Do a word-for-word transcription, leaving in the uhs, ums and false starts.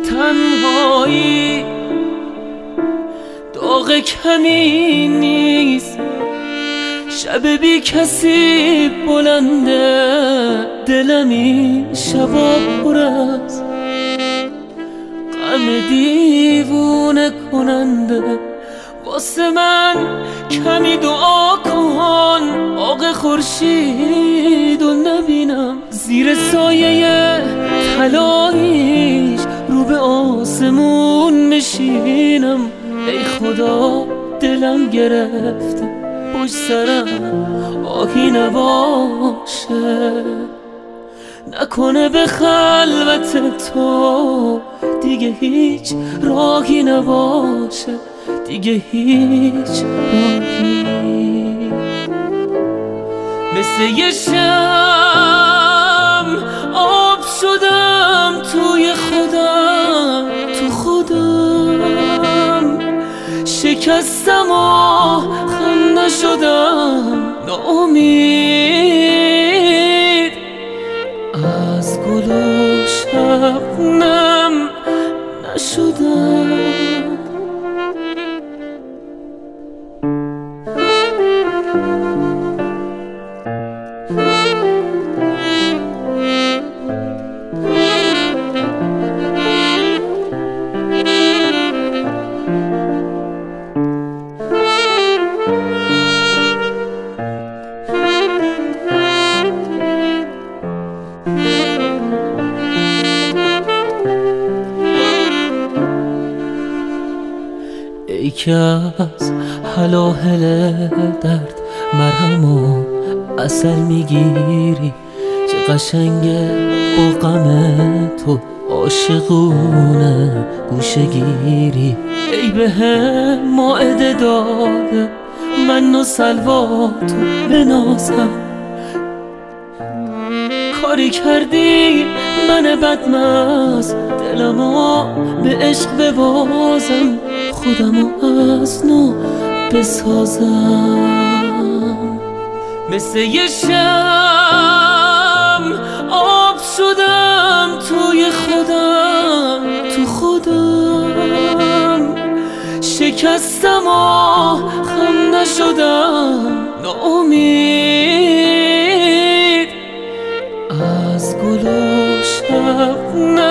تنهایی داغ کمی نیست، شب بی کسی بلنده، دلمی شبا پر از غم دیوونه کننده. واسه من کمی دعا کن، آق خورشید و نبینم زیر سایه طلاییش، رو به آسمون میشینم. ای خدا دلم گرفته پشت سرم آهی نباشه، نکنه به خلوت تو دیگه هیچ راهی نباشه، دیگه هیچ راهی. مثل یه شم آب شدم توی خودم، تو خودم شکستم و خم نشدم، ناامید از گل و شبنم نشدم. ای که از هلاهل درد مرهم و عسل میگیری، چه قشنگه با غم تو عاشقونه گوشه گیری. ای به هم مائده داده من و سلوا تو بنازم، کاری کردی من بدمست دلمو به عشق ببازم، خودمو از نو بسازم. مثل یه شم آب شدم توی خودم، تو خودم شکستم و خم نشدم، ناامید از گل و شبنم